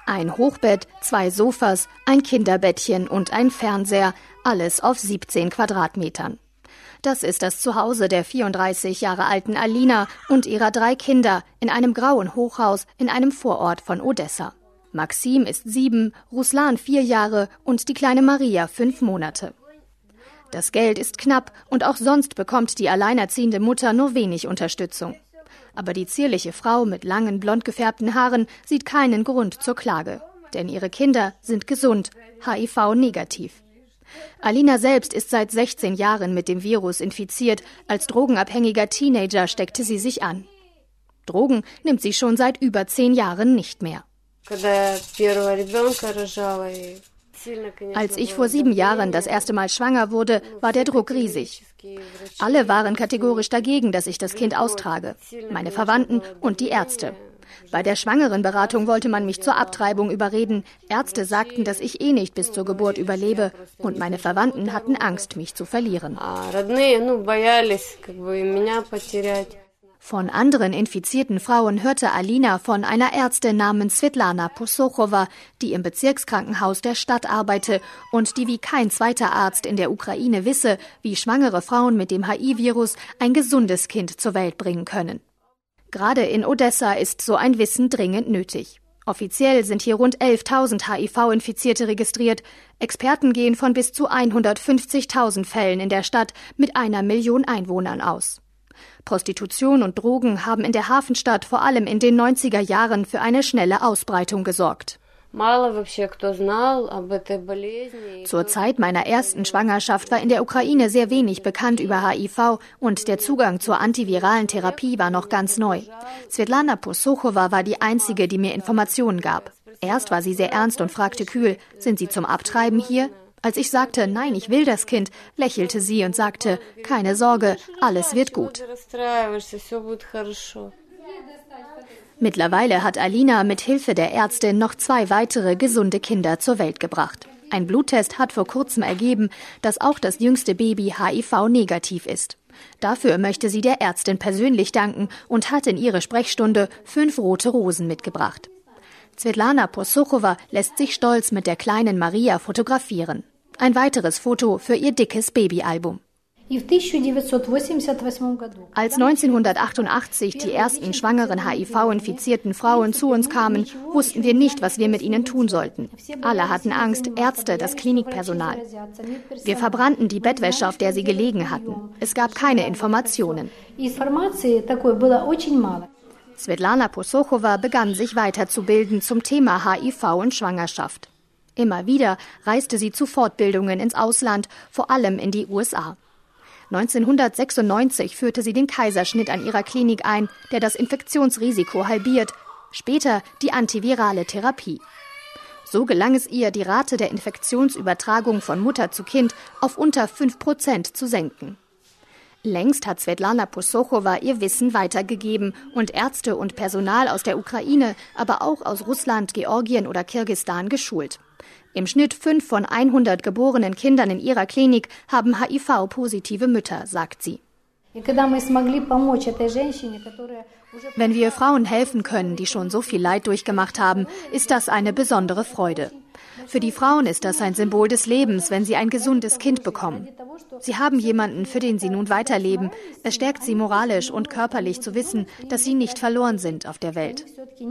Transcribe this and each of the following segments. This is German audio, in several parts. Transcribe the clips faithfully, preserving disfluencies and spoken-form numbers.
Ein Hochbett, zwei Sofas, ein Kinderbettchen und ein Fernseher, alles auf siebzehn Quadratmetern. Das ist das Zuhause der vierunddreißig Jahre alten Alina und ihrer drei Kinder in einem grauen Hochhaus in einem Vorort von Odessa. Maxim ist sieben, Ruslan vier Jahre und die kleine Maria fünf Monate. Das Geld ist knapp und auch sonst bekommt die alleinerziehende Mutter nur wenig Unterstützung. Aber die zierliche Frau mit langen, blond gefärbten Haaren sieht keinen Grund zur Klage. Denn ihre Kinder sind gesund, H I V-negativ. Alina selbst ist seit sechzehn Jahren mit dem Virus infiziert. Als drogenabhängiger Teenager steckte sie sich an. Drogen nimmt sie schon seit über zehn Jahren nicht mehr. Als ich vor sieben Jahren das erste Mal schwanger wurde, war der Druck riesig. Alle waren kategorisch dagegen, dass ich das Kind austrage. Meine Verwandten und die Ärzte. Bei der Schwangerenberatung wollte man mich zur Abtreibung überreden. Ärzte sagten, dass ich eh nicht bis zur Geburt überlebe. Und meine Verwandten hatten Angst, mich zu verlieren. Von anderen infizierten Frauen hörte Alina von einer Ärztin namens Svetlana Posochowa, die im Bezirkskrankenhaus der Stadt arbeite und die wie kein zweiter Arzt in der Ukraine wisse, wie schwangere Frauen mit dem H I V-Virus ein gesundes Kind zur Welt bringen können. Gerade in Odessa ist so ein Wissen dringend nötig. Offiziell sind hier rund elftausend H I V-Infizierte registriert. Experten gehen von bis zu hundertfünfzigtausend Fällen in der Stadt mit einer Million Einwohnern aus. Prostitution und Drogen haben in der Hafenstadt vor allem in den neunziger Jahren für eine schnelle Ausbreitung gesorgt. Zur Zeit meiner ersten Schwangerschaft war in der Ukraine sehr wenig bekannt über H I V und der Zugang zur antiviralen Therapie war noch ganz neu. Svetlana Posochowa war die einzige, die mir Informationen gab. Erst war sie sehr ernst und fragte kühl, sind Sie zum Abtreiben hier? Als ich sagte, nein, ich will das Kind, lächelte sie und sagte, keine Sorge, alles wird gut. Mittlerweile hat Alina mit Hilfe der Ärztin noch zwei weitere gesunde Kinder zur Welt gebracht. Ein Bluttest hat vor kurzem ergeben, dass auch das jüngste Baby H I V-negativ ist. Dafür möchte sie der Ärztin persönlich danken und hat in ihre Sprechstunde fünf rote Rosen mitgebracht. Svetlana Posochowa lässt sich stolz mit der kleinen Maria fotografieren. Ein weiteres Foto für ihr dickes Babyalbum. Als neunzehnhundertachtundachtzig die ersten schwangeren H I V-infizierten Frauen zu uns kamen, wussten wir nicht, was wir mit ihnen tun sollten. Alle hatten Angst, Ärzte, das Klinikpersonal. Wir verbrannten die Bettwäsche, auf der sie gelegen hatten. Es gab keine Informationen. Svetlana Posochowa begann sich weiterzubilden zum Thema H I V und Schwangerschaft. Immer wieder reiste sie zu Fortbildungen ins Ausland, vor allem in die U S A. neunzehnhundertsechsundneunzig führte sie den Kaiserschnitt an ihrer Klinik ein, der das Infektionsrisiko halbiert, später die antivirale Therapie. So gelang es ihr, die Rate der Infektionsübertragung von Mutter zu Kind auf unter fünf Prozent zu senken. Längst hat Svetlana Posochowa ihr Wissen weitergegeben und Ärzte und Personal aus der Ukraine, aber auch aus Russland, Georgien oder Kirgisistan geschult. Im Schnitt fünf von hundert geborenen Kindern in ihrer Klinik haben H I V-positive Mütter, sagt sie. Wenn wir Frauen helfen können, die schon so viel Leid durchgemacht haben, ist das eine besondere Freude. Für die Frauen ist das ein Symbol des Lebens, wenn sie ein gesundes Kind bekommen. Sie haben jemanden, für den sie nun weiterleben. Es stärkt sie moralisch und körperlich zu wissen, dass sie nicht verloren sind auf der Welt.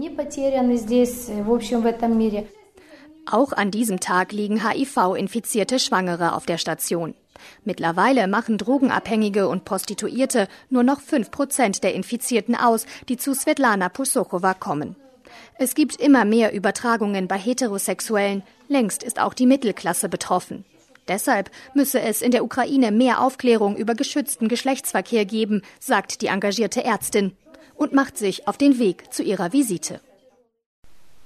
Auch an diesem Tag liegen H I V-infizierte Schwangere auf der Station. Mittlerweile machen Drogenabhängige und Prostituierte nur noch fünf Prozent der Infizierten aus, die zu Svetlana Posochowa kommen. Es gibt immer mehr Übertragungen bei Heterosexuellen. Längst ist auch die Mittelklasse betroffen. Deshalb müsse es in der Ukraine mehr Aufklärung über geschützten Geschlechtsverkehr geben, sagt die engagierte Ärztin und macht sich auf den Weg zu ihrer Visite.